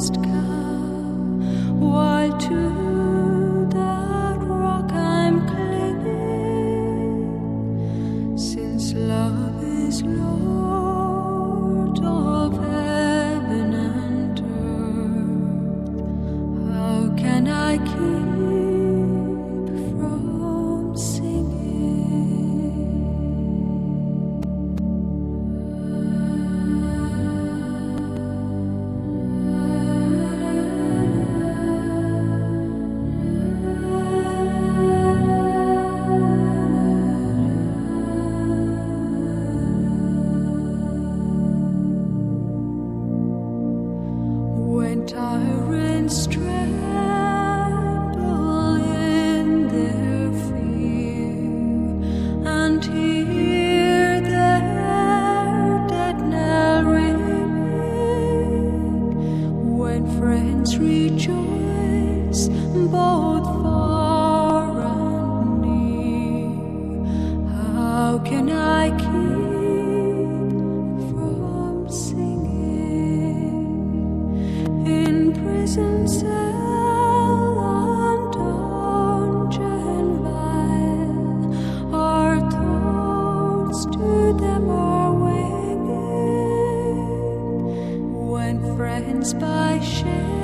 honest cow, while to that rock I'm clinging, since love is Lord of heaven and earth. How can I keep from when tyrants tremble in their fear and hear their dead knell ringing, when friends rejoice both far and near, how can I keep from singing? In prison cell and dungeon vile, our thoughts to them are winging, when friends by shame